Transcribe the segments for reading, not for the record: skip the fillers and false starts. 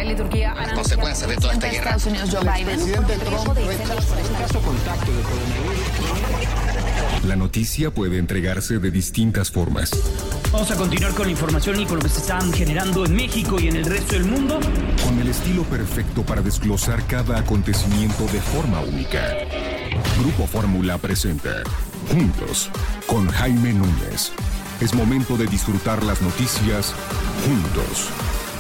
Israel y Turquía las consecuencias de toda esta guerra. Estados Unidos, Joe Biden. El presidente Trump rechaza un caso contacto de coronavirus. La noticia puede entregarse de distintas formas. Vamos a continuar con la información y con lo que se están generando en México y en el resto del mundo. Con el estilo perfecto para desglosar cada acontecimiento de forma única. Grupo Fórmula presenta Juntos con Jaime Núñez. Es momento de disfrutar las noticias juntos.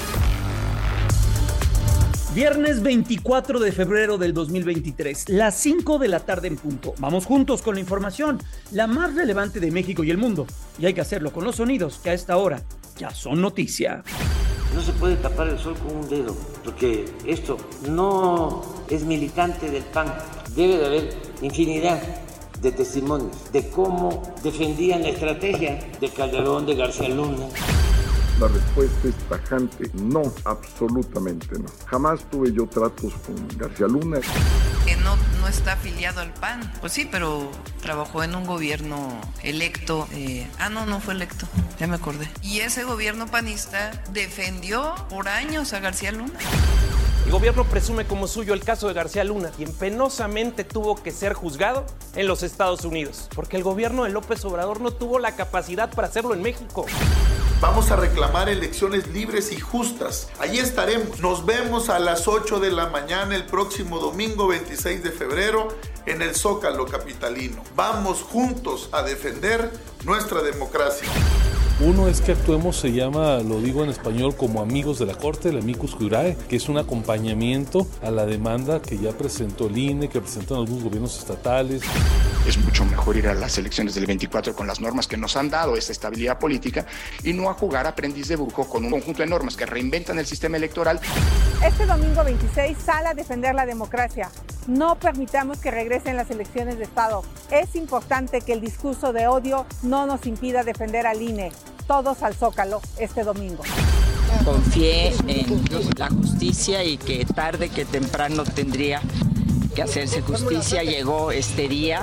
Viernes 24 de febrero del 2023, las 5 de la tarde en punto. Vamos juntos con la información, la más relevante de México y el mundo. Y hay que hacerlo con los sonidos que a esta hora ya son noticia. No se puede tapar el sol con un dedo, porque esto no es militante del PAN. Debe de haber infinidad de testimonios de cómo defendían la estrategia de Calderón, de García Luna. La respuesta es tajante, no, absolutamente no. Jamás tuve yo tratos con García Luna. Que no está afiliado al PAN. Pues sí, pero trabajó en un gobierno electo. No fue electo, ya me acordé. Y ese gobierno panista defendió por años a García Luna. El gobierno presume como suyo el caso de García Luna, quien penosamente tuvo que ser juzgado en los Estados Unidos, porque el gobierno de López Obrador no tuvo la capacidad para hacerlo en México. Vamos a reclamar elecciones libres y justas. Allí estaremos. Nos vemos a las 8 de la mañana el próximo domingo 26 de febrero en el Zócalo capitalino. Vamos juntos a defender nuestra democracia. Uno es que actuemos, se llama, lo digo en español, como amigos de la Corte, el amicus curiae, que es un acompañamiento a la demanda que ya presentó el INE, que presentaron algunos gobiernos estatales. Es mucho mejor ir a las elecciones del 24 con las normas que nos han dado esta estabilidad política y no a jugar aprendiz de brujo con un conjunto de normas que reinventan el sistema electoral. Este domingo 26 sale a defender la democracia. No permitamos que regresen las elecciones de Estado. Es importante que el discurso de odio no nos impida defender al INE. Todos al Zócalo este domingo. Confié en la justicia y que tarde que temprano tendría que hacerse justicia. Llegó este día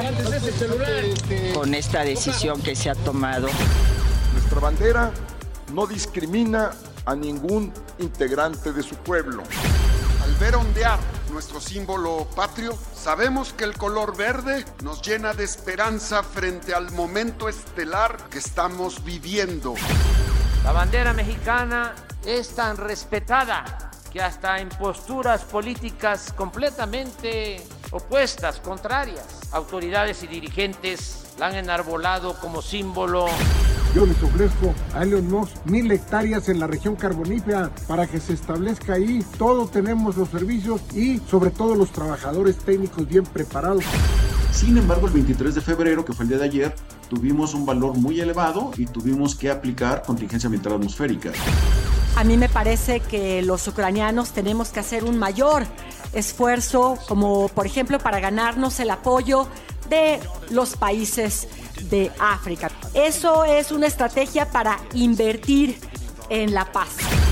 con esta decisión que se ha tomado. Nuestra bandera no discrimina a ningún integrante de su pueblo. Al ver ondear nuestro símbolo patrio, sabemos que el color verde nos llena de esperanza frente al momento estelar que estamos viviendo. La bandera mexicana es tan respetada que hasta en posturas políticas completamente opuestas, contrarias, autoridades y dirigentes la han enarbolado como símbolo. Yo les ofrezco a Elon Musk 1,000 hectáreas en la región carbonífera para que se establezca ahí. Todos tenemos los servicios y sobre todo los trabajadores técnicos bien preparados. Sin embargo, el 23 de febrero, que fue el día de ayer, tuvimos un valor muy elevado y tuvimos que aplicar contingencia ambiental atmosférica. A mí me parece que los ucranianos tenemos que hacer un mayor esfuerzo, como por ejemplo para ganarnos el apoyo de los países de África. Eso es una estrategia para invertir en la paz.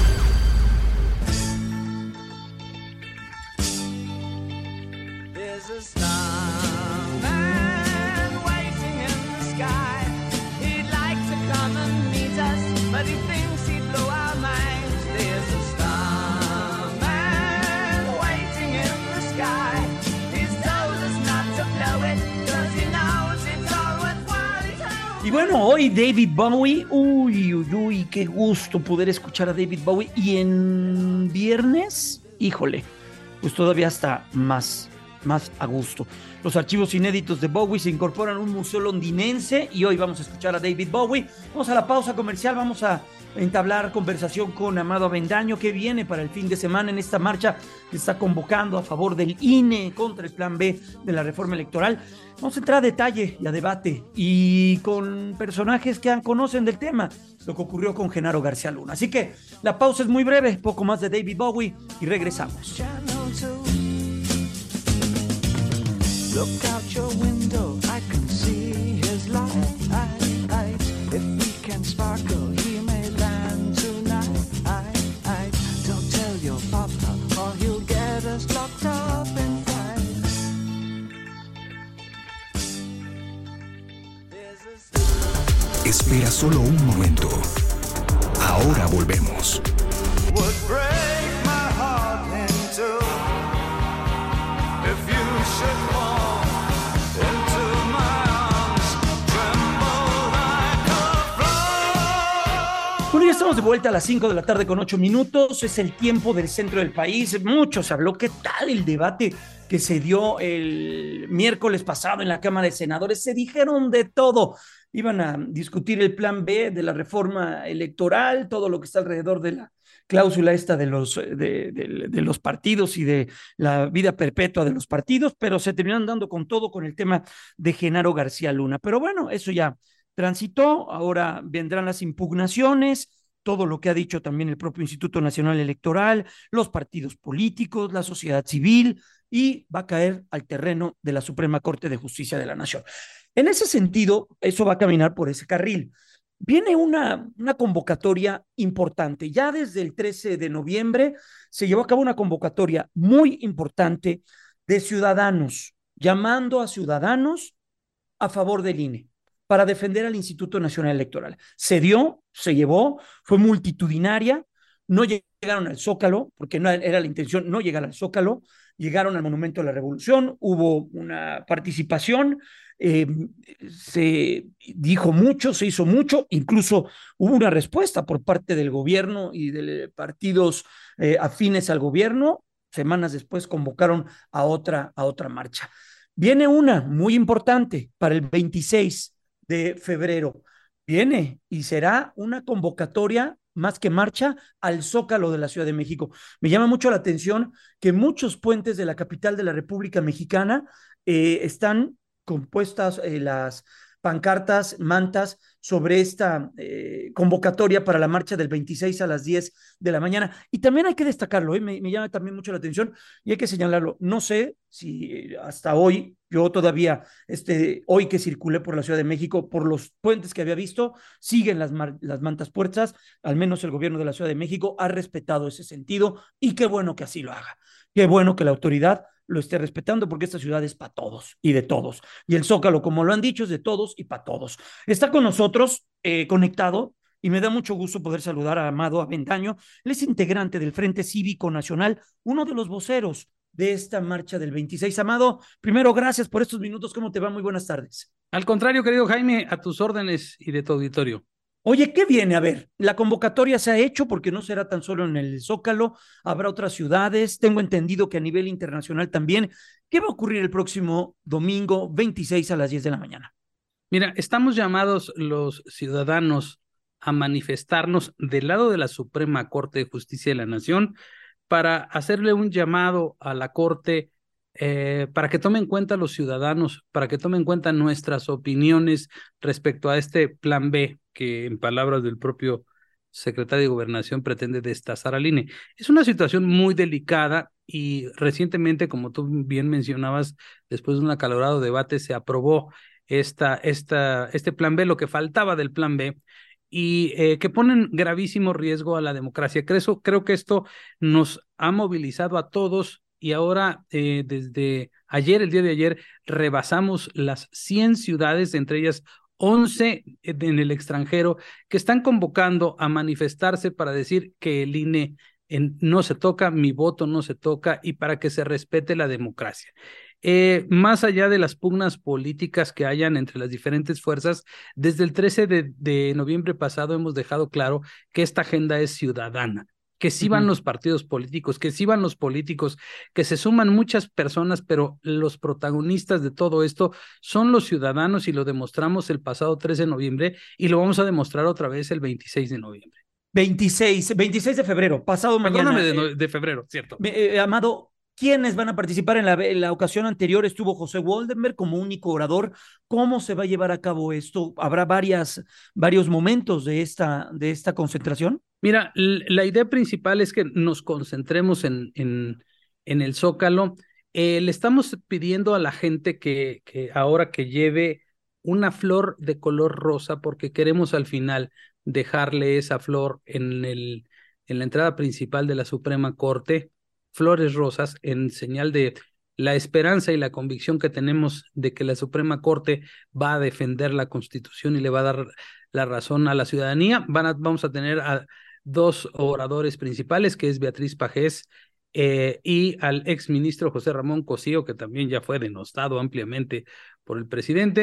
Y bueno, hoy David Bowie, uy, qué gusto poder escuchar a David Bowie. Y en viernes, híjole, pues todavía está más a gusto. Los archivos inéditos de Bowie se incorporan a un museo londinense y hoy vamos a escuchar a David Bowie. Vamos a la pausa comercial, vamos a entablar conversación con Amado Avendaño, que viene para el fin de semana en esta marcha que está convocando a favor del INE contra el plan B de la reforma electoral. Vamos a entrar a detalle y a debate y con personajes que conocen del tema, lo que ocurrió con Genaro García Luna. Así que la pausa es muy breve, poco más de David Bowie y regresamos. Look out your window, I can see his light. If we can sparkle, he may land tonight. Don't tell your papa, or he'll get us locked up in fight. Espera solo un momento. Ahora volvemos. Would break my heart. estamos de vuelta a las 5 de la tarde con 8 minutos. Es el tiempo del centro del país. Mucho se habló. ¿Qué tal el debate que se dio el miércoles pasado en la Cámara de Senadores? Se dijeron de todo. Iban a discutir el plan B de la reforma electoral, todo lo que está alrededor de la cláusula esta de los partidos y de la vida perpetua de los partidos, pero se terminaron dando con todo con el tema de Genaro García Luna. Pero bueno, eso ya transitó, ahora vendrán las impugnaciones, todo lo que ha dicho también el propio Instituto Nacional Electoral, los partidos políticos, la sociedad civil, y va a caer al terreno de la Suprema Corte de Justicia de la Nación. En ese sentido, eso va a caminar por ese carril. Viene una convocatoria importante. Ya desde el 13 de noviembre se llevó a cabo una convocatoria muy importante de ciudadanos, llamando a ciudadanos a favor del INE, para defender al Instituto Nacional Electoral. Se dio, se llevó, fue multitudinaria, no llegaron al Zócalo, porque no era la intención no llegar al Zócalo, llegaron al Monumento de la Revolución, hubo una participación, se dijo mucho, se hizo mucho, incluso hubo una respuesta por parte del gobierno y de partidos afines al gobierno. Semanas después convocaron a otra marcha. Viene una muy importante para el 26 de febrero. Viene y será una convocatoria más que marcha al Zócalo de la Ciudad de México. Me llama mucho la atención que muchos puentes de la capital de la República Mexicana están compuestas las pancartas, mantas sobre esta convocatoria para la marcha del 26 a las 10 de la mañana. Y también hay que destacarlo, me llama también mucho la atención y hay que señalarlo. No sé si hasta hoy, yo todavía, hoy que circulé por la Ciudad de México, por los puentes que había visto, siguen las mantas puestas. Al menos el gobierno de la Ciudad de México ha respetado ese sentido y qué bueno que así lo haga. Qué bueno que la autoridad lo esté respetando, porque esta ciudad es para todos y de todos. Y el Zócalo, como lo han dicho, es de todos y para todos. Está con nosotros conectado, y me da mucho gusto poder saludar a Amado Avendaño. Él es integrante del Frente Cívico Nacional, uno de los voceros de esta marcha del 26. Amado, primero, gracias por estos minutos. ¿Cómo te va? Muy buenas tardes. Al contrario, querido Jaime, a tus órdenes y de tu auditorio. Oye, ¿qué viene? A ver, la convocatoria se ha hecho porque no será tan solo en el Zócalo, habrá otras ciudades, tengo entendido que a nivel internacional también. ¿Qué va a ocurrir el próximo domingo 26 a las 10 de la mañana? Mira, estamos llamados los ciudadanos a manifestarnos del lado de la Suprema Corte de Justicia de la Nación para hacerle un llamado a la Corte para que tome en cuenta los ciudadanos, para que tome en cuenta nuestras opiniones respecto a este plan B que, en palabras del propio secretario de Gobernación, pretende destazar al INE. Es una situación muy delicada y recientemente, como tú bien mencionabas, después de un acalorado debate, se aprobó este plan B, lo que faltaba del plan B, y que ponen gravísimo riesgo a la democracia. Creo que esto nos ha movilizado a todos. Y ahora, desde ayer, el día de ayer, rebasamos las 100 ciudades, entre ellas 11 en el extranjero, que están convocando a manifestarse para decir que el INE no se toca, mi voto no se toca, y para que se respete la democracia. Más allá de las pugnas políticas que hayan entre las diferentes fuerzas, desde el 13 de noviembre pasado hemos dejado claro que esta agenda es ciudadana, que sí van los partidos políticos, que sí van los políticos, que se suman muchas personas, pero los protagonistas de todo esto son los ciudadanos, y lo demostramos el pasado 13 de noviembre y lo vamos a demostrar otra vez el 26 de noviembre. 26 de febrero, pasado mañana. Perdóname, de febrero, cierto. Amado, ¿quiénes van a participar? En la ocasión anterior estuvo José Woldenberg como único orador. ¿Cómo se va a llevar a cabo esto? ¿Habrá varios momentos de esta concentración? Mira, la idea principal es que nos concentremos en el Zócalo. Le estamos pidiendo a la gente que ahora que lleve una flor de color rosa, porque queremos al final dejarle esa flor en la entrada principal de la Suprema Corte, flores rosas, en señal de la esperanza y la convicción que tenemos de que la Suprema Corte va a defender la Constitución y le va a dar la razón a la ciudadanía. Vamos a tener a dos oradores principales, que es Beatriz Pajés y al exministro José Ramón Cosío, que también ya fue denostado ampliamente por el presidente,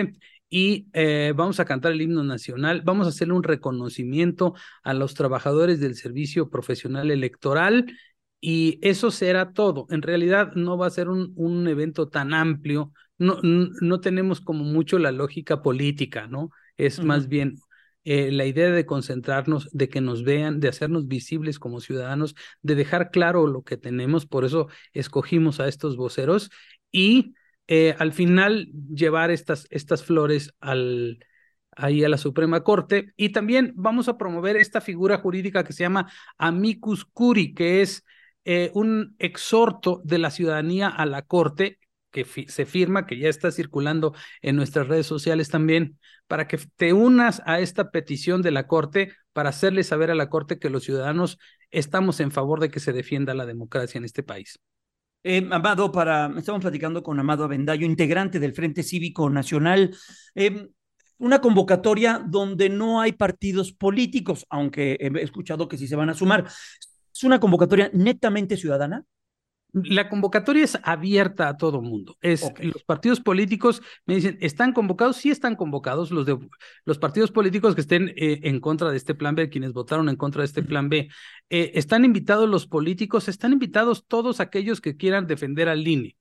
y vamos a cantar el himno nacional, vamos a hacerle un reconocimiento a los trabajadores del servicio profesional electoral y eso será todo. En realidad no va a ser un evento tan amplio, no tenemos como mucho la lógica política, ¿no? Es más bien la idea de concentrarnos, de que nos vean, de hacernos visibles como ciudadanos, de dejar claro lo que tenemos, por eso escogimos a estos voceros y al final llevar estas flores ahí a la Suprema Corte, y también vamos a promover esta figura jurídica que se llama amicus curiae, que es un exhorto de la ciudadanía a la Corte, que se firma, que ya está circulando en nuestras redes sociales también, para que te unas a esta petición de la Corte para hacerle saber a la Corte que los ciudadanos estamos en favor de que se defienda la democracia en este país. Amado, estamos platicando con Amado Avendaño, integrante del Frente Cívico Nacional, una convocatoria donde no hay partidos políticos, aunque he escuchado que sí se van a sumar. ¿Es una convocatoria netamente ciudadana? La convocatoria es abierta a todo mundo. Los partidos políticos me dicen, ¿están convocados? Sí están convocados. Los partidos políticos que estén en contra de este plan B, quienes votaron en contra de este plan B, están invitados los políticos, están invitados todos aquellos que quieran defender al INE.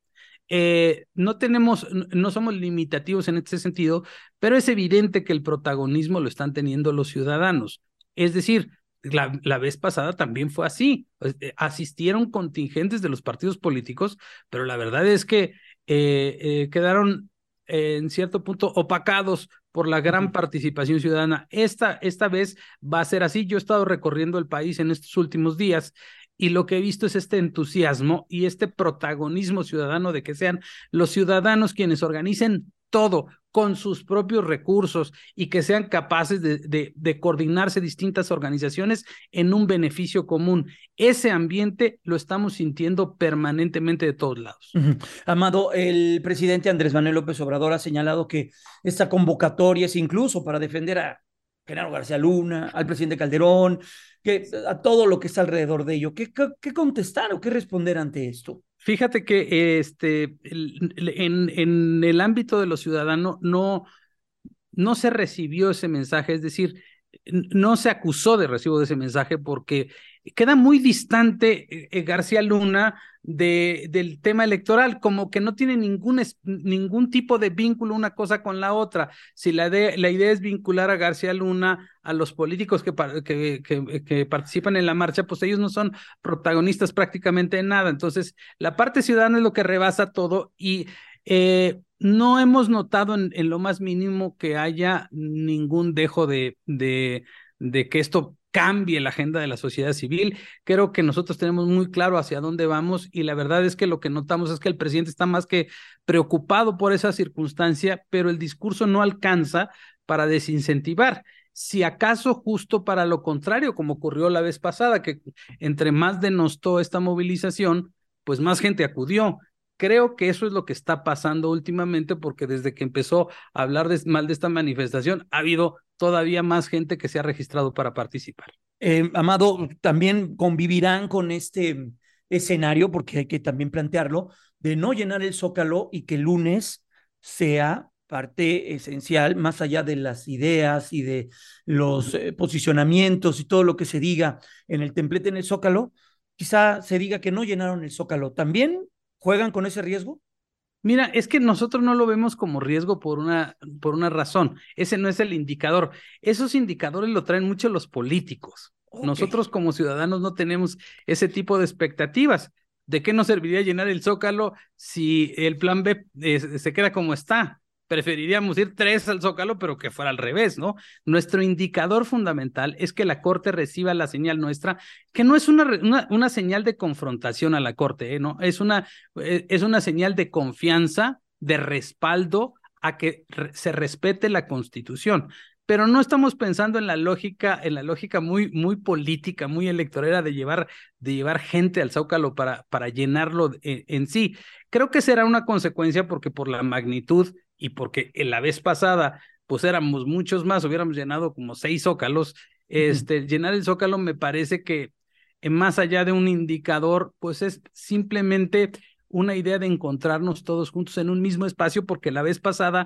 No somos limitativos en este sentido, pero es evidente que el protagonismo lo están teniendo los ciudadanos. Es decir, la vez pasada también fue así. Asistieron contingentes de los partidos políticos, pero la verdad es que quedaron en cierto punto opacados por la gran participación ciudadana. Esta vez va a ser así. Yo he estado recorriendo el país en estos últimos días y lo que he visto es este entusiasmo y este protagonismo ciudadano de que sean los ciudadanos quienes organicen todo con sus propios recursos y que sean capaces de coordinarse distintas organizaciones en un beneficio común. Ese ambiente lo estamos sintiendo permanentemente de todos lados. Amado, el presidente Andrés Manuel López Obrador ha señalado que esta convocatoria es incluso para defender a Genaro García Luna, al presidente Calderón, a todo lo que está alrededor de ello. ¿Qué contestar o qué responder ante esto? Fíjate que en el ámbito de lo ciudadano no se recibió ese mensaje, es decir, no se acusó de recibo de ese mensaje porque queda muy distante García Luna del tema electoral, como que no tiene ningún tipo de vínculo una cosa con la otra. Si la idea es vincular a García Luna a los políticos que participan en la marcha, pues ellos no son protagonistas prácticamente de nada. Entonces, la parte ciudadana es lo que rebasa todo y no hemos notado en lo más mínimo que haya ningún dejo de que esto cambie la agenda de la sociedad civil. Creo que nosotros tenemos muy claro hacia dónde vamos y la verdad es que lo que notamos es que el presidente está más que preocupado por esa circunstancia, pero el discurso no alcanza para desincentivar. Si acaso justo para lo contrario, como ocurrió la vez pasada, que entre más denostó esta movilización, pues más gente acudió. Creo que eso es lo que está pasando últimamente porque desde que empezó a hablar mal de esta manifestación ha habido todavía más gente que se ha registrado para participar. Amado, también convivirán con este escenario, porque hay que también plantearlo, de no llenar el Zócalo y que el lunes sea parte esencial, más allá de las ideas y de los posicionamientos y todo lo que se diga en el templete en el Zócalo, quizá se diga que no llenaron el Zócalo. ¿También juegan con ese riesgo? Mira, es que nosotros no lo vemos como riesgo por una razón. Ese no es el indicador. Esos indicadores lo traen mucho los políticos. Okay. Nosotros como ciudadanos no tenemos ese tipo de expectativas. ¿De qué nos serviría llenar el Zócalo si el plan B se queda como está? Preferiríamos ir 3 al Zócalo, pero que fuera al revés, ¿no? Nuestro indicador fundamental es que la Corte reciba la señal nuestra, que no es una señal de confrontación a la Corte, ¿no? Es una señal de confianza, de respaldo a que se respete la Constitución. Pero no estamos pensando en la lógica muy, muy política, muy electorera de llevar gente al Zócalo para llenarlo en sí. Creo que será una consecuencia porque por la magnitud y porque la vez pasada pues éramos muchos más, hubiéramos llenado como 6 zócalos, llenar el Zócalo me parece que más allá de un indicador, pues es simplemente una idea de encontrarnos todos juntos en un mismo espacio, porque la vez pasada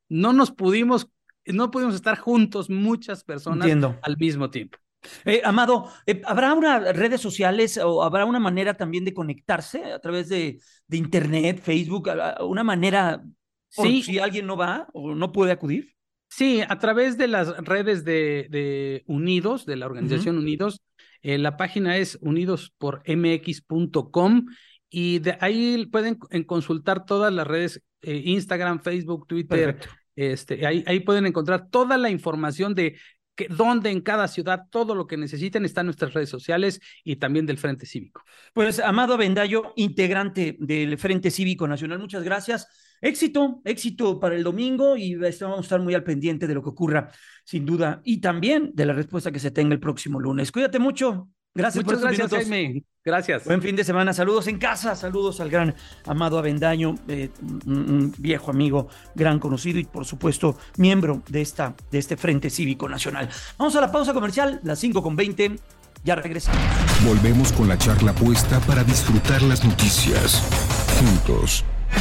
no pudimos estar juntos muchas personas al mismo tiempo. Amado, ¿habrá unas redes sociales o habrá una manera también de conectarse a través de internet, Facebook, una manera por si alguien no va o no puede acudir? Sí, a través de las redes de Unidos, de la organización Unidos, la página es unidospormx.com y de ahí pueden consultar todas las redes, Instagram, Facebook, Twitter. Ahí pueden encontrar toda la información de dónde en cada ciudad, todo lo que necesiten está en nuestras redes sociales y también del Frente Cívico. Pues, Amado Avendaño, integrante del Frente Cívico Nacional, muchas gracias. Éxito para el domingo y vamos a estar muy al pendiente de lo que ocurra, sin duda, y también de la respuesta que se tenga el próximo lunes. Cuídate mucho. Gracias Muchas por estos gracias, minutos. Jaime. Gracias. Buen fin de semana. Saludos en casa. Saludos al gran Amado Avendaño, un viejo amigo, gran conocido y, por supuesto, miembro de este Frente Cívico Nacional. Vamos a la pausa comercial, las 5:20. Ya regresamos. Volvemos con la charla puesta para disfrutar las noticias juntos.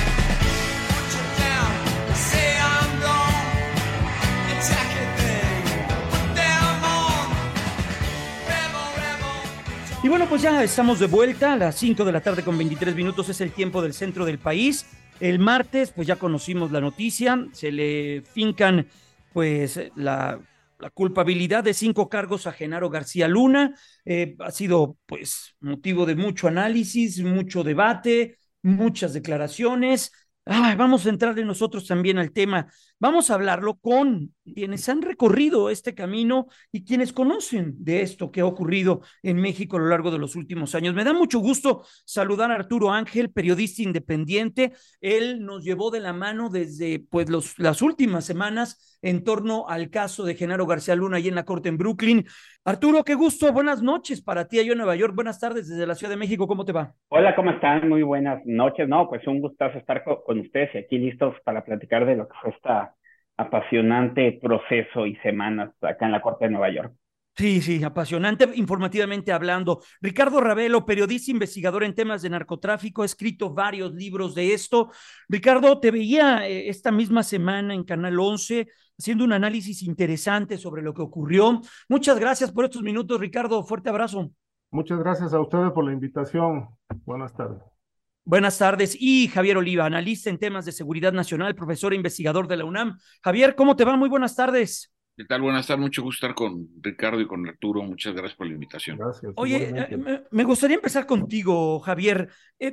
Y bueno, pues ya estamos de vuelta a las 5 de la tarde con 23 minutos, es el tiempo del centro del país. El martes, pues ya conocimos la noticia, se le fincan pues la culpabilidad de 5 cargos a Genaro García Luna. Ha sido pues motivo de mucho análisis, mucho debate, muchas declaraciones. Vamos a entrarle nosotros también al tema. Vamos a hablarlo con quienes han recorrido este camino y quienes conocen de esto que ha ocurrido en México a lo largo de los últimos años. Me da mucho gusto saludar a Arturo Ángel, periodista independiente. Él nos llevó de la mano desde pues las últimas semanas en torno al caso de Genaro García Luna y en la corte en Brooklyn. Arturo, qué gusto, buenas noches para ti allá en Nueva York, buenas tardes desde la Ciudad de México, ¿cómo te va? Hola, ¿cómo están? Muy buenas noches. No, pues un gustazo estar con ustedes y aquí listos para platicar de lo que fue esta apasionante proceso y semanas acá en la Corte de Nueva York. Sí, apasionante, informativamente hablando. Ricardo Ravelo, periodista investigador en temas de narcotráfico, ha escrito varios libros de esto. Ricardo, te veía esta misma semana en Canal 11 haciendo un análisis interesante sobre lo que ocurrió. Muchas gracias por estos minutos, Ricardo. Fuerte abrazo. Muchas gracias a ustedes por la invitación. Buenas tardes. Buenas tardes. Y Javier Oliva, analista en temas de seguridad nacional, profesor e investigador de la UNAM. Javier, ¿cómo te va? Muy buenas tardes. ¿Qué tal? Buenas tardes, mucho gusto estar con Ricardo y con Arturo. Muchas gracias por la invitación. Gracias. Oye, me gustaría empezar contigo, Javier.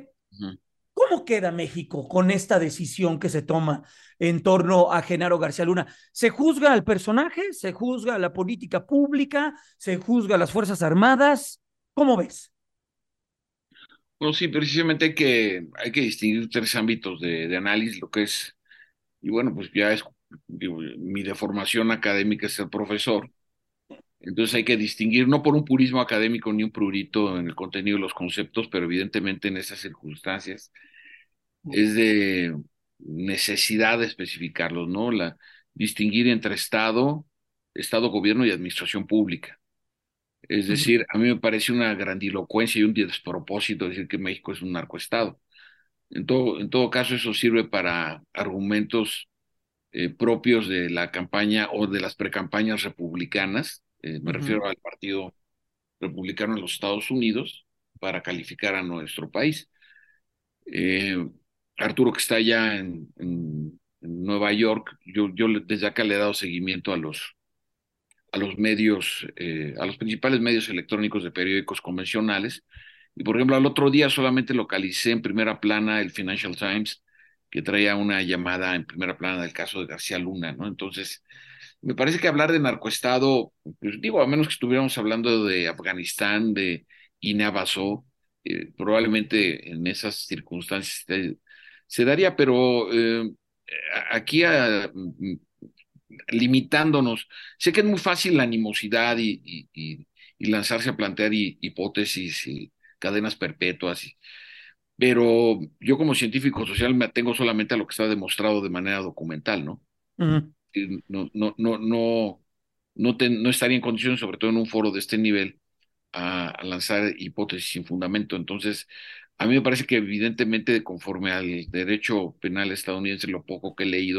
¿Cómo queda México con esta decisión que se toma en torno a Genaro García Luna? ¿Se juzga al personaje? ¿Se juzga a la política pública? ¿Se juzga a las Fuerzas Armadas? ¿Cómo ves? Bueno, sí, precisamente hay que distinguir 3 ámbitos de análisis, lo que es, y bueno, pues ya es, digo, mi deformación académica es ser profesor, entonces hay que distinguir, no por un purismo académico ni un prurito en el contenido de los conceptos, pero evidentemente en esas circunstancias es de necesidad de especificarlos, ¿no? Distinguir entre Estado, gobierno y administración pública. Es decir, a mí me parece una grandilocuencia y un despropósito decir que México es un narcoestado. En todo caso, eso sirve para argumentos propios de la campaña o de las precampañas republicanas. Me refiero al Partido Republicano en los Estados Unidos para calificar a nuestro país. Arturo, que está allá en Nueva York, yo desde acá le he dado seguimiento a los medios, a los principales medios electrónicos de periódicos convencionales. Y por ejemplo, al otro día solamente localicé en primera plana el Financial Times, que traía una llamada en primera plana del caso de García Luna, ¿no? Entonces, me parece que hablar de narcoestado, pues digo, a menos que estuviéramos hablando de Afganistán, de Guinea Bissau, probablemente en esas circunstancias se daría, pero aquí limitándonos. Sé que es muy fácil la animosidad y lanzarse a plantear hipótesis y cadenas perpetuas, pero yo como científico social me atengo solamente a lo que está demostrado de manera documental, ¿no? No estaría en condiciones, sobre todo en un foro de este nivel, a lanzar hipótesis sin fundamento. Entonces, a mí me parece que evidentemente, conforme al derecho penal estadounidense, lo poco que he leído,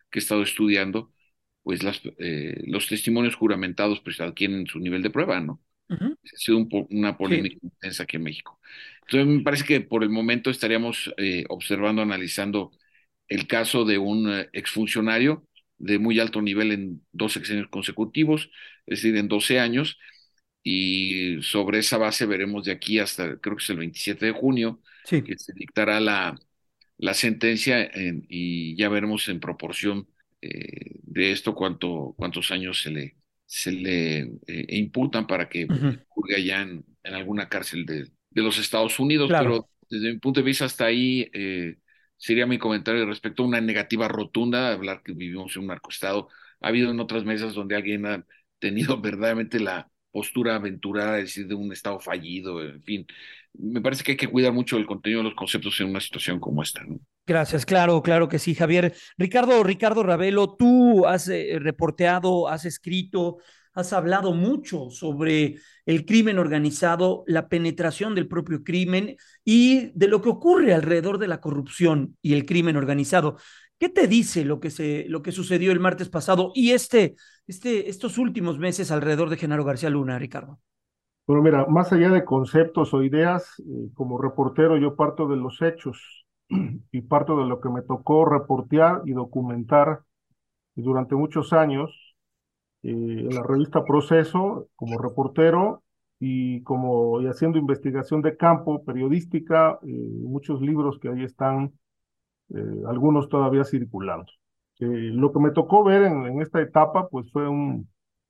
que he estado estudiando, pues los testimonios juramentados pues adquieren su nivel de prueba, ¿no? Ujú. Ha sido una polémica intensa aquí en México. Entonces, me parece que por el momento estaríamos observando, analizando el caso de un exfuncionario de muy alto nivel en 2 sexenios consecutivos, es decir, en 12 años, y sobre esa base veremos de aquí hasta, creo que es el 27 de junio, que se dictará la sentencia y ya veremos en proporción de esto cuántos años se le imputan para que juzgue allá en alguna cárcel de los Estados Unidos, Claro. pero desde mi punto de vista hasta ahí sería mi comentario respecto a una negativa rotunda de hablar que vivimos en un narcoestado. Ha habido en otras mesas donde alguien ha tenido verdaderamente la postura aventurada, es decir, de un estado fallido, en fin. Me parece que hay que cuidar mucho el contenido de los conceptos en una situación como esta, ¿no? Gracias, claro, claro que sí, Javier. Ricardo Ravelo, tú has reporteado, has escrito, has hablado mucho sobre el crimen organizado, la penetración del propio crimen y de lo que ocurre alrededor de la corrupción y el crimen organizado. ¿Qué te dice lo que sucedió el martes pasado y estos últimos meses alrededor de Genaro García Luna, Ricardo? Bueno, mira, más allá de conceptos o ideas, como reportero yo parto de los hechos y parto de lo que me tocó reportear y documentar durante muchos años en la revista Proceso como reportero y haciendo investigación de campo, periodística, muchos libros que ahí están, algunos todavía circulando. Lo que me tocó ver en esta etapa pues fue un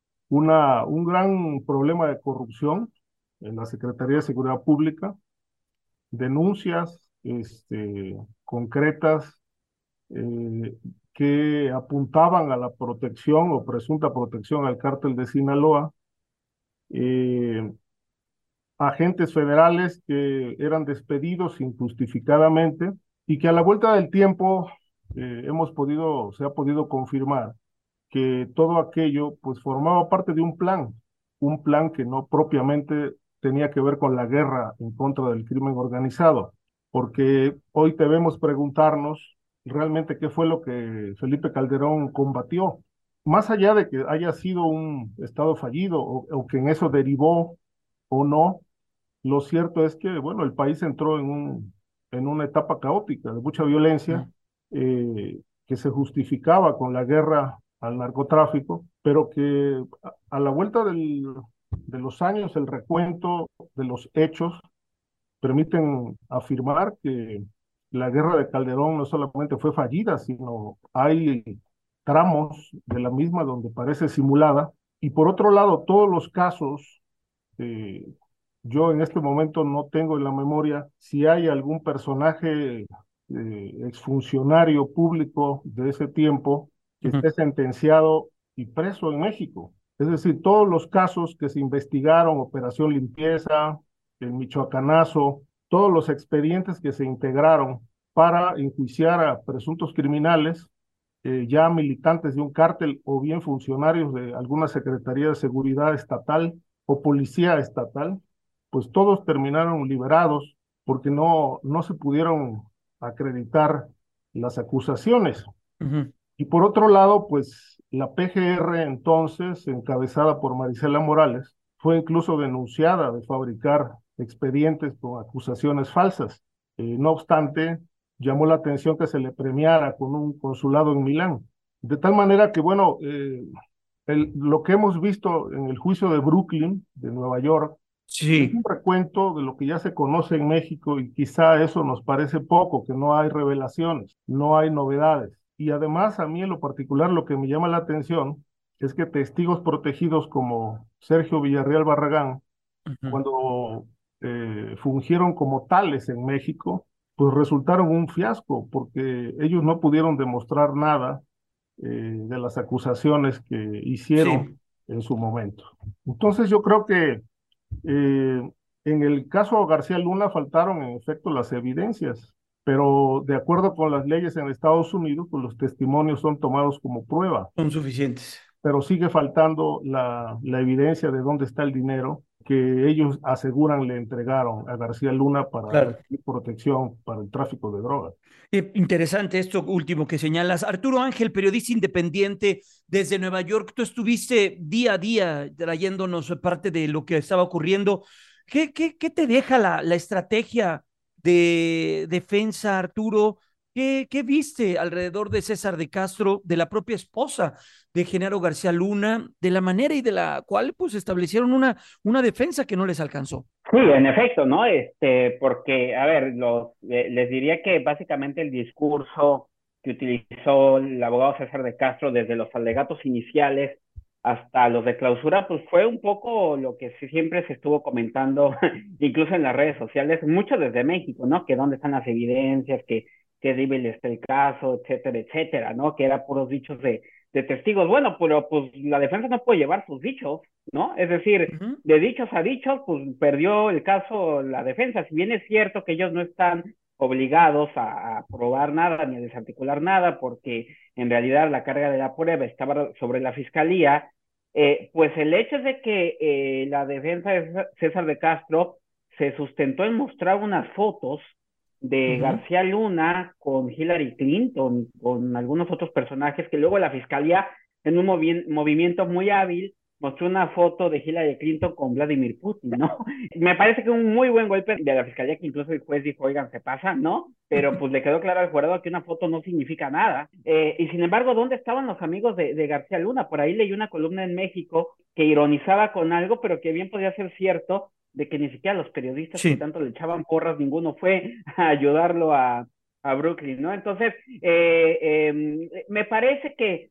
gran problema de corrupción en la Secretaría de Seguridad Pública, denuncias concretas que apuntaban a la protección o presunta protección al cártel de Sinaloa, agentes federales que eran despedidos injustificadamente y que a la vuelta del tiempo se ha podido confirmar que todo aquello pues formaba parte de un plan que no propiamente tenía que ver con la guerra en contra del crimen organizado, porque hoy debemos preguntarnos realmente qué fue lo que Felipe Calderón combatió, más allá de que haya sido un estado fallido o que en eso derivó o no. Lo cierto es que, bueno, el país entró en una etapa caótica de mucha violencia, que se justificaba con la guerra al narcotráfico, pero que a la vuelta de los años, el recuento de los hechos permiten afirmar que la guerra de Calderón no solamente fue fallida, sino hay tramos de la misma donde parece simulada. Y por otro lado, todos los casos, yo en este momento no tengo en la memoria si hay algún personaje exfuncionario público de ese tiempo que esté sentenciado y preso en México. Es decir, todos los casos que se investigaron, Operación Limpieza, el Michoacanazo, todos los expedientes que se integraron para enjuiciar a presuntos criminales, ya militantes de un cártel o bien funcionarios de alguna Secretaría de Seguridad Estatal o Policía Estatal, pues todos terminaron liberados porque no se pudieron acreditar las acusaciones. Y por otro lado, pues la PGR entonces, encabezada por Marisela Morales, fue incluso denunciada de fabricar expedientes con acusaciones falsas. No obstante, llamó la atención que se le premiara con un consulado en Milán. De tal manera que, bueno, lo que hemos visto en el juicio de Brooklyn, de Nueva York, es un recuento de lo que ya se conoce en México y quizá eso nos parece poco, que no hay revelaciones, no hay novedades. Y además a mí en lo particular lo que me llama la atención es que testigos protegidos como Sergio Villarreal Barragán, cuando fungieron como tales en México, pues resultaron un fiasco porque ellos no pudieron demostrar nada de las acusaciones que hicieron en su momento. Entonces yo creo que en el caso García Luna faltaron en efecto las evidencias, pero de acuerdo con las leyes en Estados Unidos, pues los testimonios son tomados como prueba. Son suficientes. Pero sigue faltando la evidencia de dónde está el dinero que ellos aseguran le entregaron a García Luna para recibir protección para el tráfico de drogas. Interesante esto último que señalas. Arturo Ángel, periodista independiente desde Nueva York, tú estuviste día a día trayéndonos parte de lo que estaba ocurriendo. ¿Qué te deja la estrategia de defensa, Arturo? ¿Qué viste alrededor de César de Castro, de la propia esposa de Genaro García Luna, de la manera y de la cual pues establecieron una defensa que no les alcanzó? Sí, en efecto, ¿no? Porque, a ver, les diría que básicamente el discurso que utilizó el abogado César de Castro desde los alegatos iniciales hasta los de clausura, pues fue un poco lo que siempre se estuvo comentando, incluso en las redes sociales, mucho desde México, ¿no? Que dónde están las evidencias, que débil está el caso, etcétera, etcétera, ¿no? Que era puros dichos de testigos. Bueno, pero pues la defensa no puede llevar sus dichos, ¿no? Es decir, de dichos a dichos, pues perdió el caso la defensa. Si bien es cierto que ellos no están obligados a probar nada ni a desarticular nada, porque en realidad la carga de la prueba estaba sobre la fiscalía, pues el hecho es de que la defensa de César de Castro se sustentó en mostrar unas fotos de García Luna con Hillary Clinton, con algunos otros personajes, que luego la fiscalía, en un movimiento muy hábil, mostró una foto de Hillary Clinton con Vladimir Putin, ¿no? Me parece que un muy buen golpe de la fiscalía, que incluso el juez dijo, oigan, se pasa, ¿no? Pero pues le quedó claro al jurado que una foto no significa nada. Y sin embargo, ¿dónde estaban los amigos de García Luna? Por ahí leí una columna en México que ironizaba con algo, pero que bien podía ser cierto, de que ni siquiera los periodistas que tanto le echaban porras, ninguno fue a ayudarlo a Brooklyn, ¿no? Entonces, me parece que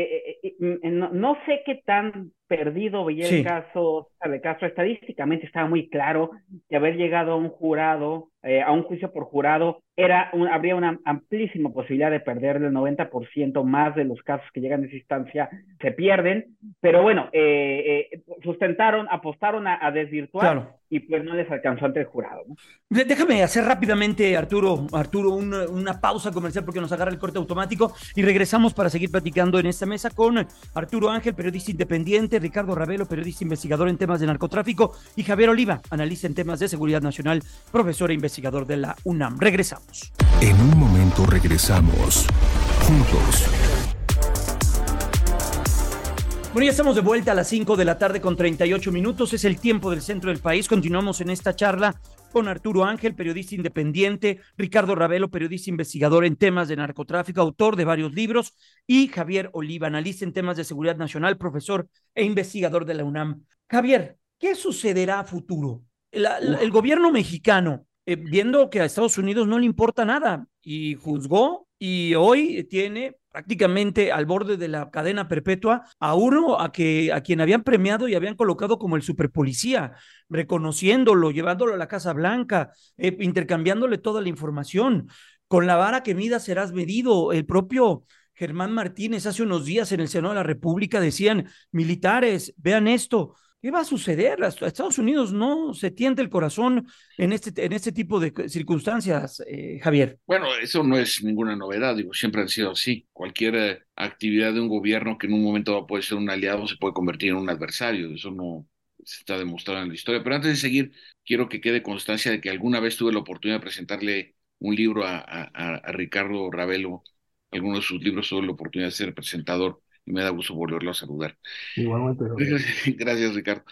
no sé qué tan perdido veía el caso de Castro. Estadísticamente estaba muy claro que haber llegado a un jurado, a un juicio por jurado, habría una amplísima posibilidad de perder. El 90% más de los casos que llegan a esa instancia se pierden, pero bueno, sustentaron, apostaron a desvirtuar y pues no les alcanzó ante el jurado, ¿no? Déjame hacer rápidamente, Arturo, una pausa comercial porque nos agarra el corte automático y regresamos para seguir platicando en esta mesa con Arturo Ángel, periodista independiente, Ricardo Ravelo, periodista investigador en temas de narcotráfico, y Javier Oliva, analista en temas de seguridad nacional, profesor e investigador de la UNAM. Regresamos. En un momento regresamos. Juntos. Bueno, ya estamos de vuelta a las 5 de la tarde con 38 minutos. Es el tiempo del centro del país. Continuamos en esta charla con Arturo Ángel, periodista independiente, Ricardo Ravelo, periodista investigador en temas de narcotráfico, autor de varios libros, y Javier Oliva, analista en temas de seguridad nacional, profesor e investigador de la UNAM. Javier, ¿qué sucederá a futuro? El gobierno mexicano, viendo que a Estados Unidos no le importa nada, y juzgó, y hoy tiene prácticamente al borde de la cadena perpetua a uno a quien habían premiado y habían colocado como el superpolicía, reconociéndolo, llevándolo a la Casa Blanca, intercambiándole toda la información. Con la vara que midas serás medido. El propio Germán Martínez hace unos días en el Senado de la República decían, militares, vean esto. ¿Qué va a suceder? A Estados Unidos no se tiente el corazón en este tipo de circunstancias, Javier. Bueno, eso no es ninguna novedad, digo, siempre han sido así. Cualquier actividad de un gobierno que en un momento dado puede ser un aliado se puede convertir en un adversario. Eso no se está demostrado en la historia. Pero antes de seguir, quiero que quede constancia de que alguna vez tuve la oportunidad de presentarle un libro a Ricardo Ravelo. Algunos de sus libros tuve la oportunidad de ser presentador. Y me da gusto volverlo a saludar. Igualmente. Gracias, Ricardo.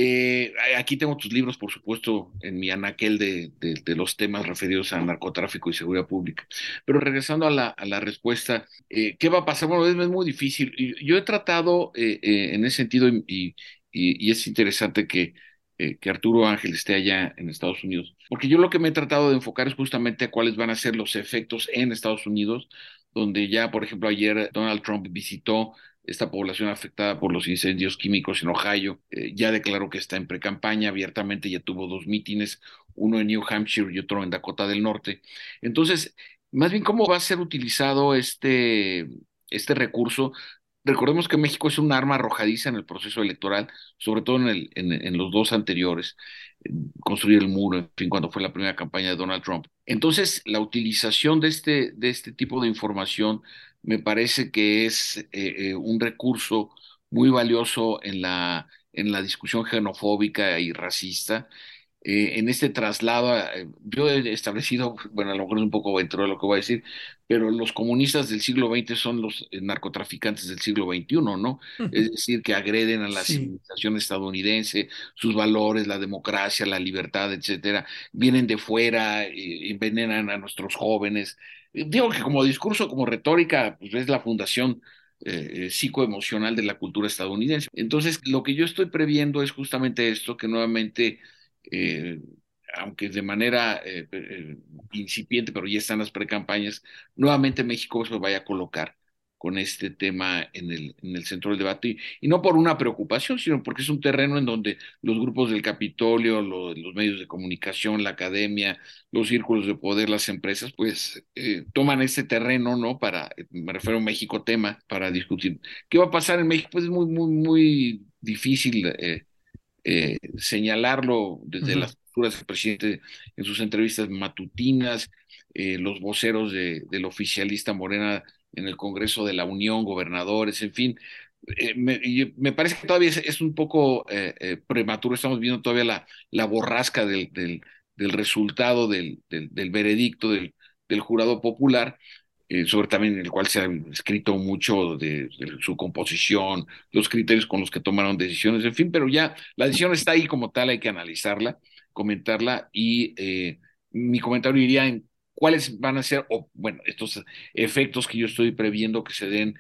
Aquí tengo tus libros, por supuesto, en mi anaquel de los temas referidos a narcotráfico y seguridad pública. Pero regresando a la respuesta, ¿qué va a pasar? Bueno, es muy difícil. Yo he tratado en ese sentido y es interesante que Arturo Ángel esté allá en Estados Unidos, porque yo lo que me he tratado de enfocar es justamente a cuáles van a ser los efectos en Estados Unidos, donde ya, por ejemplo, ayer Donald Trump visitó esta población afectada por los incendios químicos en Ohio, ya declaró que está en precampaña, abiertamente ya tuvo 2 mítines, uno en New Hampshire y otro en Dakota del Norte. Entonces, más bien, ¿cómo va a ser utilizado este recurso? Recordemos que México es un arma arrojadiza en el proceso electoral, sobre todo en los 2 anteriores, construir el muro, en fin, cuando fue la primera campaña de Donald Trump. Entonces, la utilización de este tipo de información me parece que es un recurso muy valioso en la en la discusión xenofóbica y racista. En este traslado, yo he establecido, bueno, a lo mejor es un poco dentro de lo que voy a decir, pero los comunistas del siglo XX son los narcotraficantes del siglo XXI, ¿no? Es decir, que agreden a la Sí. civilización estadounidense, sus valores, la democracia, la libertad, etcétera, vienen de fuera, envenenan a nuestros jóvenes. Digo que como discurso, como retórica, pues es la fundación psicoemocional de la cultura estadounidense. Entonces, lo que yo estoy previendo es justamente esto, que nuevamente eh, aunque de manera incipiente, pero ya están las precampañas, nuevamente México se vaya a colocar con este tema en el centro del debate, y no por una preocupación, sino porque es un terreno en donde los grupos del Capitolio, los medios de comunicación, la academia, los círculos de poder, las empresas, pues toman este terreno, ¿no? Me refiero a México tema, para discutir. ¿Qué va a pasar en México? Pues es muy, muy, muy difícil señalarlo desde las posturas del presidente en sus entrevistas matutinas, los voceros del oficialista Morena en el Congreso de la Unión, gobernadores, en fin. Y me parece que todavía es un poco prematuro, estamos viendo todavía la borrasca del resultado del veredicto del jurado popular, sobre también el cual se ha escrito mucho de su composición, los criterios con los que tomaron decisiones, en fin, pero ya la decisión está ahí como tal, hay que analizarla, comentarla, y mi comentario iría en cuáles van a ser, o bueno, estos efectos que yo estoy previendo que se den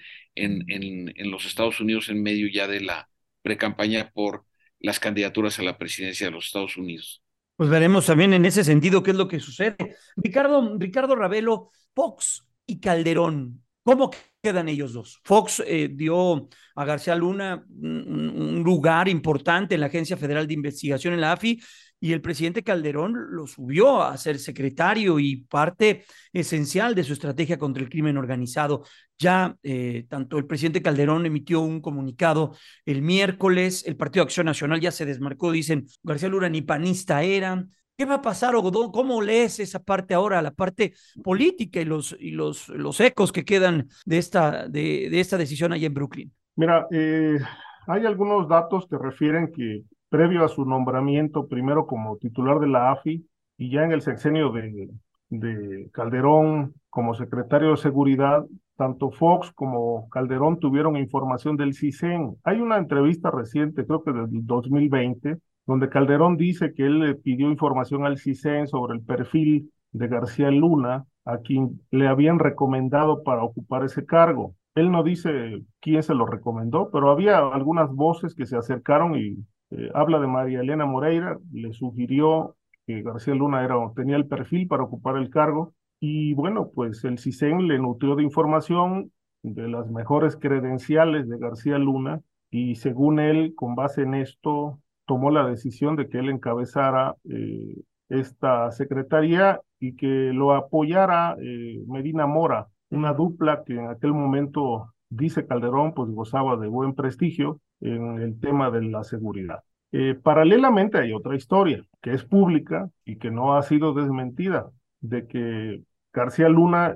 en los Estados Unidos en medio ya de la precampaña por las candidaturas a la presidencia de los Estados Unidos. Pues veremos también en ese sentido qué es lo que sucede. Ricardo Ravelo, Fox y Calderón, ¿cómo quedan ellos dos? Fox dio a García Luna un lugar importante en la Agencia Federal de Investigación, en la AFI, y el presidente Calderón lo subió a ser secretario y parte esencial de su estrategia contra el crimen organizado. Ya tanto el presidente Calderón emitió un comunicado el miércoles, el Partido de Acción Nacional ya se desmarcó, dicen García Luna ni panista era. ¿Qué va a pasar, Ogodón? ¿Cómo lees esa parte ahora, la parte política y los ecos que quedan de esta decisión allá en Brooklyn? Mira, hay algunos datos que refieren que previo a su nombramiento, primero como titular de la AFI y ya en el sexenio de Calderón como secretario de Seguridad, tanto Fox como Calderón tuvieron información del CISEN. Hay una entrevista reciente, creo que del 2020, donde Calderón dice que él le pidió información al CISEN sobre el perfil de García Luna, a quien le habían recomendado para ocupar ese cargo. Él no dice quién se lo recomendó, pero había algunas voces que se acercaron y habla de María Elena Moreira, le sugirió que García Luna tenía el perfil para ocupar el cargo, y bueno, pues el CISEN le nutrió de información de las mejores credenciales de García Luna, y según él, con base en esto, tomó la decisión de que él encabezara esta secretaría y que lo apoyara Medina Mora, una dupla que en aquel momento, dice Calderón, pues gozaba de buen prestigio en el tema de la seguridad. Paralelamente hay otra historia que es pública y que no ha sido desmentida, de que García Luna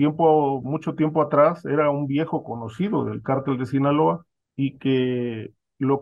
mucho tiempo atrás era un viejo conocido del cártel de Sinaloa, y que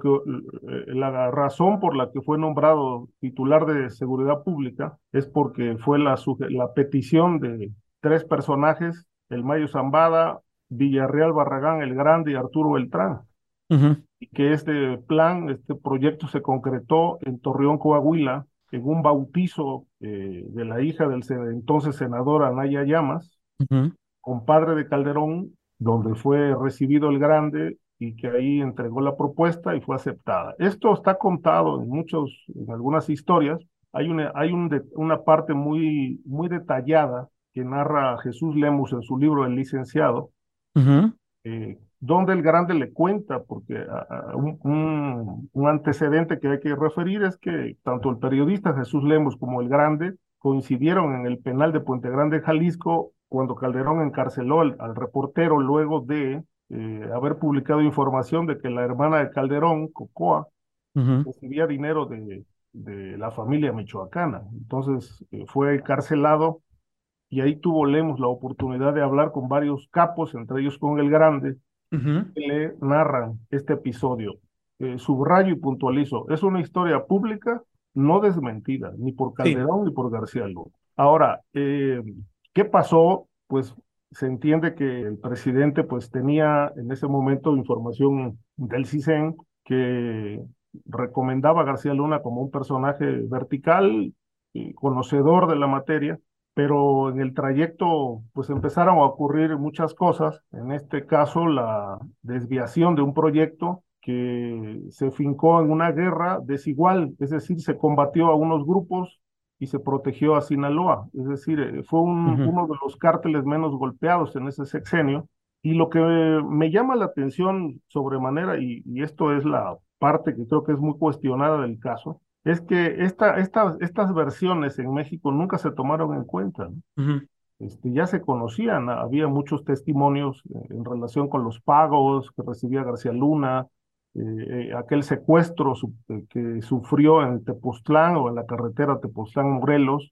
la razón por la que fue nombrado titular de Seguridad Pública es porque fue la petición de 3 personajes, el Mayo Zambada, Villarreal Barragán el Grande y Arturo Beltrán, y que este proyecto se concretó en Torreón, Coahuila, en un bautizo de la hija del entonces senador Anaya Llamas, compadre de Calderón, donde fue recibido el Grande y que ahí entregó la propuesta y fue aceptada. Esto está contado en algunas historias. Hay una parte muy, muy detallada que narra Jesús Lemus en su libro El Licenciado, donde el Grande le cuenta, porque un antecedente que hay que referir es que tanto el periodista Jesús Lemus como el Grande coincidieron en el penal de Puente Grande, Jalisco, cuando Calderón encarceló al reportero luego de haber publicado información de que la hermana de Calderón, Cocoa, recibía dinero de la familia michoacana. Entonces fue encarcelado, y ahí tuvo Lemus la oportunidad de hablar con varios capos, entre ellos con el Grande, que le narran este episodio. subrayo y puntualizo, es una historia pública no desmentida, ni por Calderón ni por García Luna. Ahora, ¿qué pasó? Pues se entiende que el presidente pues tenía en ese momento información del CISEN que recomendaba a García Luna como un personaje vertical y conocedor de la materia, pero en el trayecto pues empezaron a ocurrir muchas cosas, en este caso la desviación de un proyecto que se fincó en una guerra desigual, es decir, se combatió a unos grupos y se protegió a Sinaloa, es decir, fue uno de los cárteles menos golpeados en ese sexenio, y lo que me llama la atención sobremanera, y esto es la parte que creo que es muy cuestionada del caso, es que estas versiones en México nunca se tomaron en cuenta, ¿no? Ya se conocían, había muchos testimonios en relación con los pagos que recibía García Luna, aquel secuestro que sufrió en Tepoztlán o en la carretera Tepoztlán-Morelos,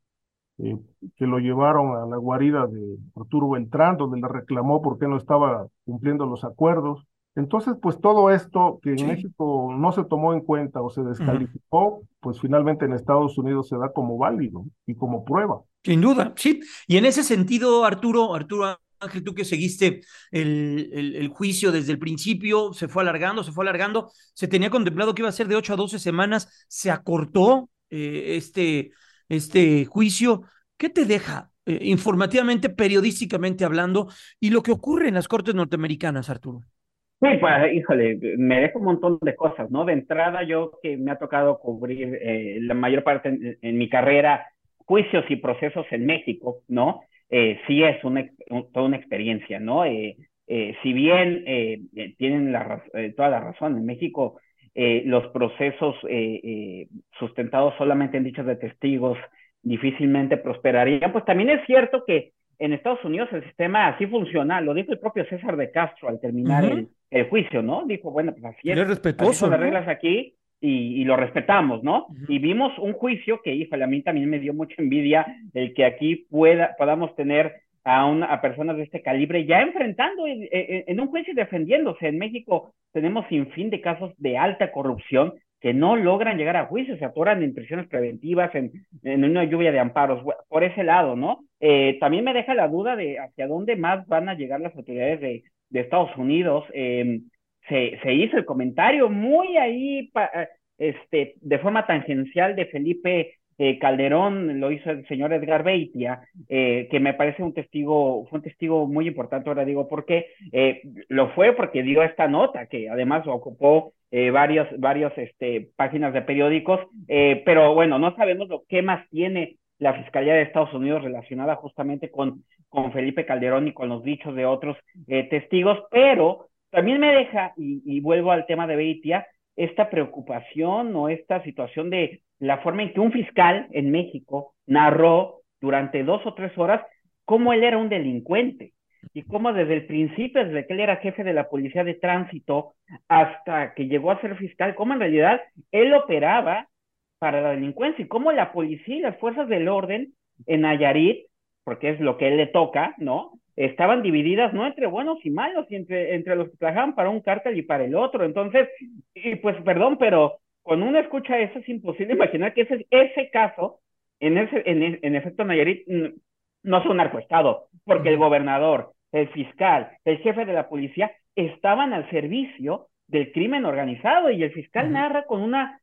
que lo llevaron a la guarida de Arturo Beltrán, donde le reclamó por qué no estaba cumpliendo los acuerdos. Entonces, pues todo esto que en México no se tomó en cuenta o se descalificó, pues finalmente en Estados Unidos se da como válido y como prueba. Sin duda, sí. Y en ese sentido, Arturo Ángel, tú que seguiste el juicio desde el principio, se fue alargando, se tenía contemplado que iba a ser de 8 a 12 semanas, se acortó este juicio. ¿Qué te deja informativamente, periodísticamente hablando, y lo que ocurre en las cortes norteamericanas, Arturo? Sí, pues, híjole, me deja un montón de cosas, ¿no? De entrada, yo que me ha tocado cubrir la mayor parte en mi carrera juicios y procesos en México, ¿no? Sí es toda una experiencia, ¿no? Si bien tienen toda la razón, en México los procesos sustentados solamente en dichos de testigos difícilmente prosperarían, pues también es cierto que en Estados Unidos el sistema así funciona, lo dijo el propio César de Castro al terminar el juicio, ¿no? Dijo, bueno, pues así es, respetuoso, así son las ¿no? reglas aquí y lo respetamos, ¿no? Y vimos un juicio que, híjole, a mí también me dio mucha envidia el que aquí podamos tener a personas de este calibre ya enfrentando en un juicio y defendiéndose. En México tenemos sin fin de casos de alta corrupción que no logran llegar a juicio, se atoran en prisiones preventivas, en una lluvia de amparos, por ese lado, ¿no? También me deja la duda de hacia dónde más van a llegar las autoridades de Estados Unidos. Se hizo el comentario muy ahí, de forma tangencial de Felipe Calderón, lo hizo el señor Edgar Beitia, que me parece fue un testigo muy importante. Ahora digo, ¿por qué? Lo fue porque dio esta nota, que además ocupó varias páginas de periódicos, pero bueno, no sabemos qué más tiene la Fiscalía de Estados Unidos relacionada justamente con Felipe Calderón y con los dichos de otros testigos, pero también me deja, y vuelvo al tema de Beitia, esta preocupación o esta situación de la forma en que un fiscal en México narró durante 2 o 3 horas cómo él era un delincuente y cómo desde el principio, desde que él era jefe de la policía de tránsito hasta que llegó a ser fiscal, cómo en realidad él operaba para la delincuencia y cómo la policía y las fuerzas del orden en Nayarit, porque es lo que él le toca, ¿no? Estaban divididas no entre buenos y malos, y entre los que trabajaban para un cártel y para el otro. Entonces, y pues perdón, pero cuando uno escucha eso es imposible imaginar que ese caso, en efecto Nayarit, no es un narcoestado, porque el gobernador, el fiscal, el jefe de la policía estaban al servicio del crimen organizado, y el fiscal narra con una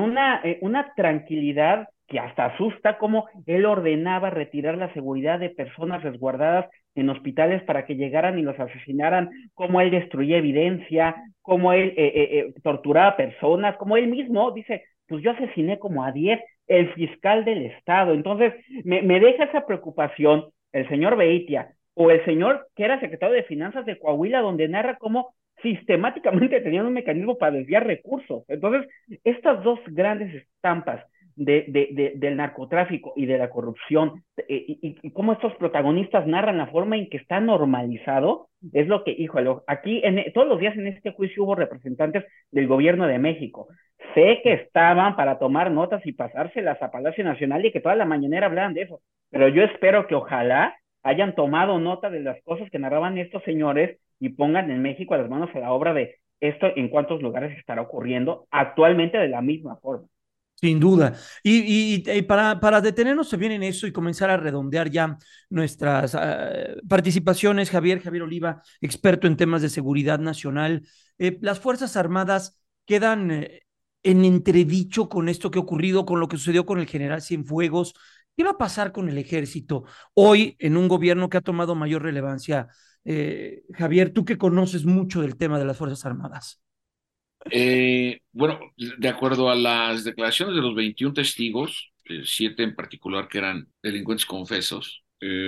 tranquilidad que hasta asusta, cómo él ordenaba retirar la seguridad de personas resguardadas en hospitales para que llegaran y los asesinaran, cómo él destruía evidencia, cómo él torturaba personas, como él mismo dice, pues yo asesiné como a 10, el fiscal del estado. Entonces me deja esa preocupación el señor Beitia, o el señor que era secretario de Finanzas de Coahuila, donde narra cómo sistemáticamente tenían un mecanismo para desviar recursos. Entonces, estas dos grandes estampas del narcotráfico y de la corrupción, y cómo estos protagonistas narran la forma en que está normalizado, es lo que, híjole, aquí todos los días en este juicio hubo representantes del gobierno de México. Sé que estaban para tomar notas y pasárselas a Palacio Nacional y que toda la mañanera hablaban de eso, pero yo espero que ojalá hayan tomado nota de las cosas que narraban estos señores y pongan en México a las manos a la obra de esto en cuántos lugares estará ocurriendo actualmente de la misma forma. Sin duda. Y para detenernos bien en eso y comenzar a redondear ya nuestras participaciones, Javier Oliva, experto en temas de seguridad nacional, las Fuerzas Armadas quedan en entredicho con esto que ha ocurrido, con lo que sucedió con el general Cienfuegos. ¿Qué va a pasar con el ejército hoy en un gobierno que ha tomado mayor relevancia? Javier, tú que conoces mucho del tema de las Fuerzas Armadas. Bueno, de acuerdo a las declaraciones de los 21 testigos, 7 en particular que eran delincuentes confesos,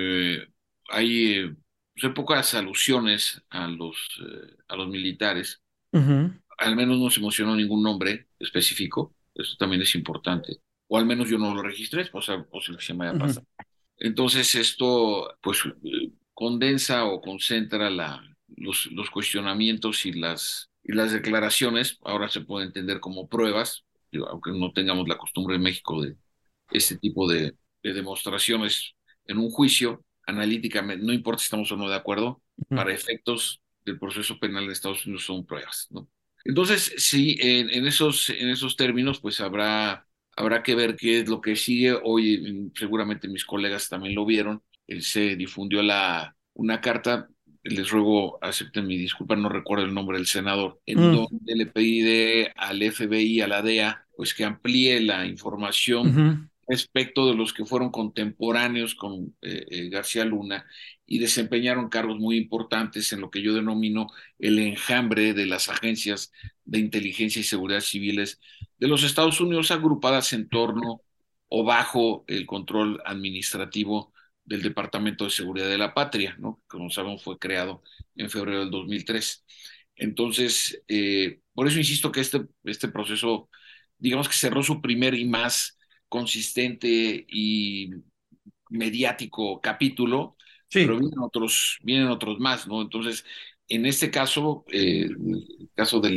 hay pocas alusiones a los militares. Al menos no se mencionó ningún nombre específico, eso también es importante, o al menos yo no lo registré, o sea, posible que se me haya pasado. Entonces esto pues condensa o concentra los cuestionamientos y las declaraciones, ahora se puede entender como pruebas, aunque no tengamos la costumbre en México de este tipo de demostraciones en un juicio, analíticamente, no importa si estamos o no de acuerdo, para efectos del proceso penal de Estados Unidos son pruebas, ¿no? Entonces, sí, en esos términos, pues habrá que ver qué es lo que sigue. Hoy seguramente mis colegas también lo vieron, se difundió una carta. Les ruego, acepten mi disculpa, no recuerdo el nombre del senador, en donde le pide al FBI, a la DEA, pues que amplíe la información respecto de los que fueron contemporáneos con García Luna y desempeñaron cargos muy importantes en lo que yo denomino el enjambre de las agencias de inteligencia y seguridad civiles de los Estados Unidos, agrupadas en torno o bajo el control administrativo del Departamento de Seguridad de la Patria, ¿no? Que, como sabemos, fue creado en febrero del 2003. Entonces, por eso insisto que este proceso, digamos que cerró su primer y más consistente y mediático capítulo, pero vienen otros más, ¿no? Entonces, en este caso, el caso de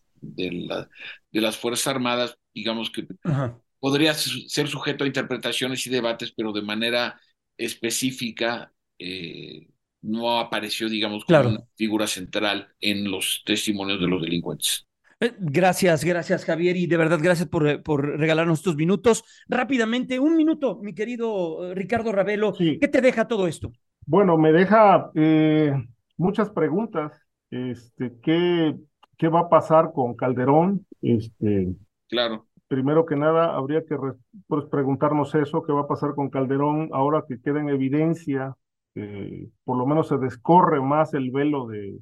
las Fuerzas Armadas, digamos que podría ser sujeto a interpretaciones y debates, pero de manera específica no apareció, digamos, como una figura central en los testimonios de los delincuentes. Gracias, Javier, y de verdad gracias por regalarnos estos minutos. Rápidamente, un minuto, mi querido Ricardo Ravelo, ¿qué te deja todo esto? Bueno, me deja muchas preguntas. ¿Qué va a pasar con Calderón? Claro. Primero que nada, habría que pues, preguntarnos eso, ¿qué va a pasar con Calderón ahora que queda en evidencia? Por lo menos se descorre más el velo de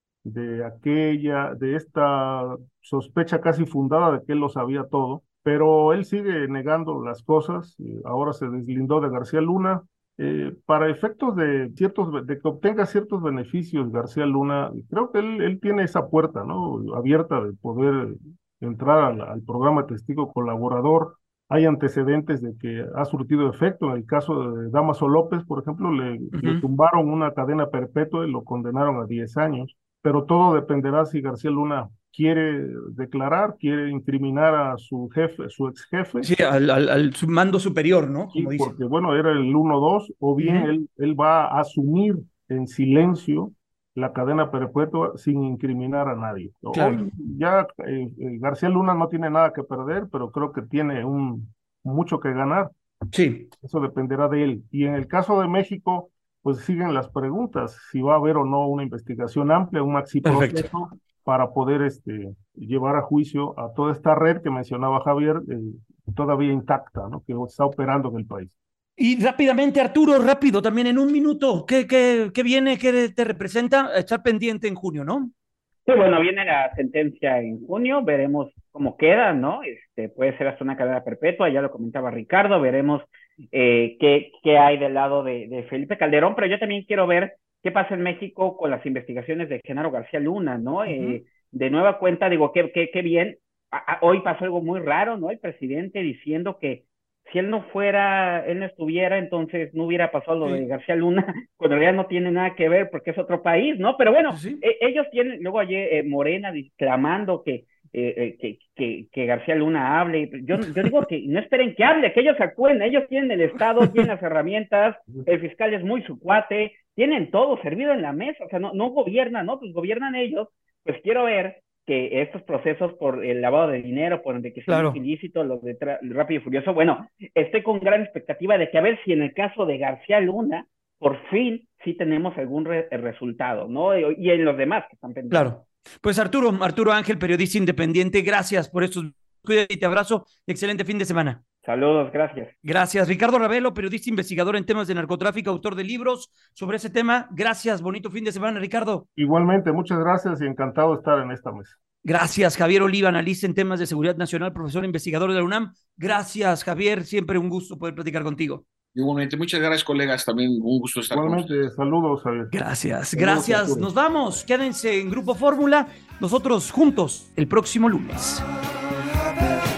esta sospecha casi fundada de que él lo sabía todo, pero él sigue negando las cosas. Ahora se deslindó de García Luna. Para efectos de que obtenga ciertos beneficios García Luna, creo que él tiene esa puerta, ¿no?, abierta de poder entrar al programa de testigo colaborador. Hay antecedentes de que ha surtido efecto. En el caso de Dámaso López, por ejemplo, le tumbaron una cadena perpetua y lo condenaron a 10 años. Pero todo dependerá si García Luna quiere declarar, quiere incriminar a su jefe, su ex jefe. Sí, al mando superior, ¿no? Como dice. Porque bueno, era el 1-2, o bien él va a asumir en silencio la cadena perpetua sin incriminar a nadie. Claro. Hoy ya García Luna no tiene nada que perder, pero creo que tiene mucho que ganar. Sí. Eso dependerá de él. Y en el caso de México, pues siguen las preguntas, si va a haber o no una investigación amplia, un maxi proceso para poder llevar a juicio a toda esta red que mencionaba Javier, todavía intacta, ¿no?, que está operando en el país. Y rápidamente, Arturo, rápido, también en un minuto, ¿qué viene, qué te representa? Estar pendiente en junio, ¿no? Sí, bueno, viene la sentencia en junio, veremos cómo queda, ¿no? Puede ser hasta una cadena perpetua, ya lo comentaba Ricardo, veremos qué hay del lado de Felipe Calderón, pero yo también quiero ver qué pasa en México con las investigaciones de Genaro García Luna, ¿no? De nueva cuenta, digo, qué bien, hoy pasó algo muy raro, ¿no? El presidente diciendo que si él no estuviera, entonces no hubiera pasado lo de García Luna, cuando en realidad no tiene nada que ver porque es otro país, ¿no? Pero bueno, ellos tienen, luego ayer Morena clamando que García Luna hable. Yo digo que no esperen que hable, que ellos actúen, ellos tienen el Estado, tienen las herramientas, el fiscal es muy su cuate, tienen todo servido en la mesa, o sea, no gobiernan, ¿no? Pues gobiernan ellos. Pues quiero ver que estos procesos por el lavado de dinero, por enriquecimiento ilícito, los de Rápido y Furioso, bueno, estoy con gran expectativa de que a ver si en el caso de García Luna, por fin sí tenemos algún resultado, ¿no? Y en los demás que están pendientes. Claro. Pues Arturo Ángel, periodista independiente, gracias por estos. Cuídate y te abrazo. Excelente fin de semana. Saludos, gracias. Gracias. Ricardo Ravelo, periodista investigador en temas de narcotráfico, autor de libros sobre ese tema. Gracias. Bonito fin de semana, Ricardo. Igualmente, muchas gracias y encantado de estar en esta mesa. Gracias, Javier Oliva, analista en temas de seguridad nacional, profesor investigador de la UNAM. Gracias, Javier. Siempre un gusto poder platicar contigo. Igualmente, muchas gracias, colegas. También un gusto estar con ustedes. Igualmente, saludos, Javier. Gracias, gracias. Nos vamos. Quédense en Grupo Fórmula. Nosotros juntos el próximo lunes.